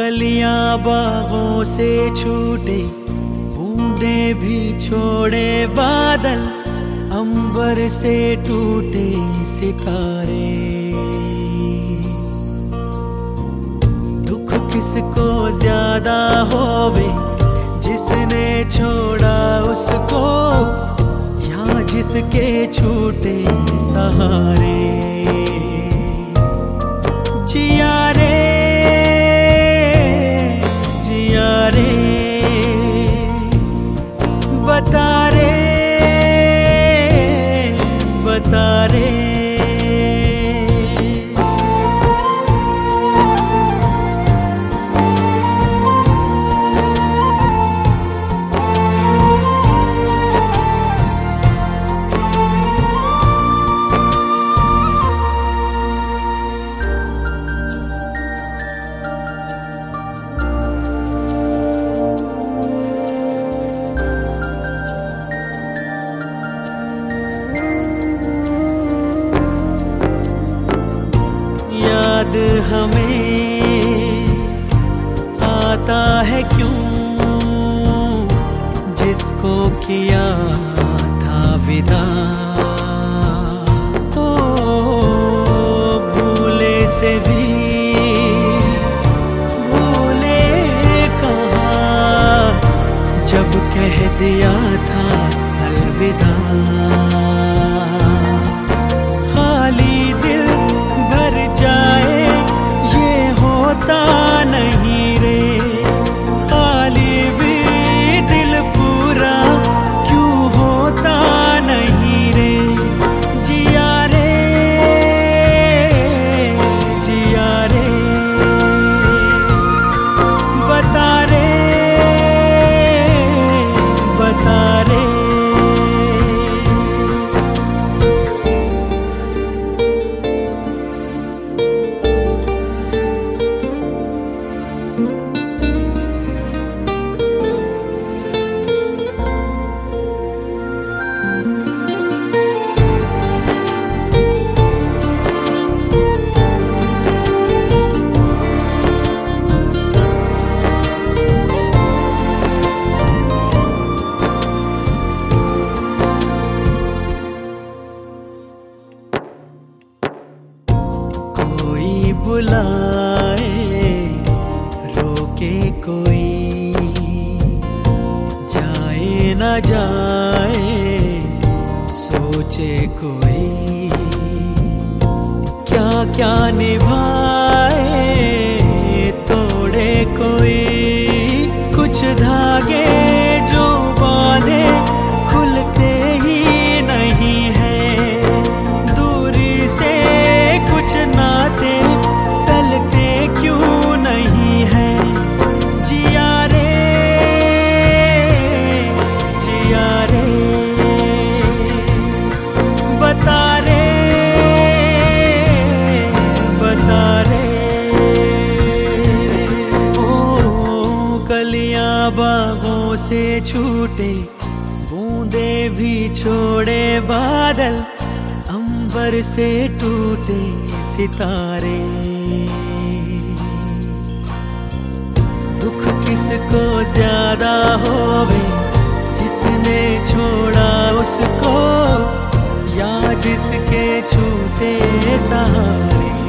कलियां बागों से छूटे, बूंदे भी छोड़े बादल, अंबर से टूटे सितारे। दुख किसको ज्यादा होवे, जिसने छोड़ा उसको, या जिसके छूटे सहारे। जिया रे जिया रे, बता रे बता रे। याद हमें आता है क्यों, जिसको किया था विदा। ओ भूले से भी भूले कहाँ, जब कह दिया था अलविदा। खाली दिल भर जाए ये होता नहीं रे, खाली भी दिल पूरा क्यों होता नहीं रे। जिया रे जिया रे, बता रे बता रे। बुलाए रोके कोई, जाए न जाए सोचे कोई। क्या क्या निभाए तोड़े कोई, कुछ धागे जो बांधे खुलते ही नहीं है। दूरी से कुछ नाते टलते क्यों नहीं है। जिया रे जिया रे, बता रे बता रे। ओ कलियां बागों से छूटे, बूंदे भी छोड़े बादल, अंबर से टूटे सितारे। दुख किसको ज्यादा होवे, जिसने छोड़ा उसको, या जिसके छूटे सहारे।